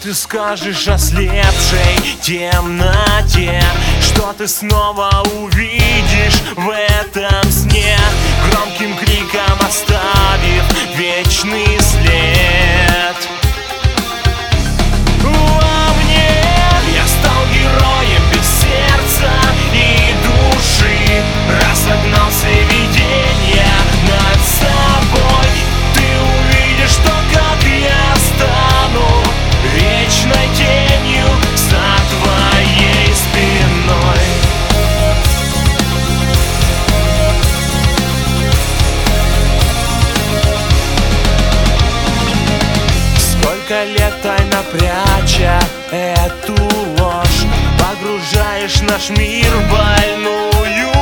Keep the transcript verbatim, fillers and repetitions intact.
ты скажешь ослепшей темноте? Что ты снова увидишь в этом сне, громким криком оставив вечный след? Во мне я стал героем без сердца и души, разогнался видение над собой. Ты увидишь то, как я стану вечной тенью за твоей спиной. Сколько лет тайно пряча эту ложь, погружаешь наш мир в больную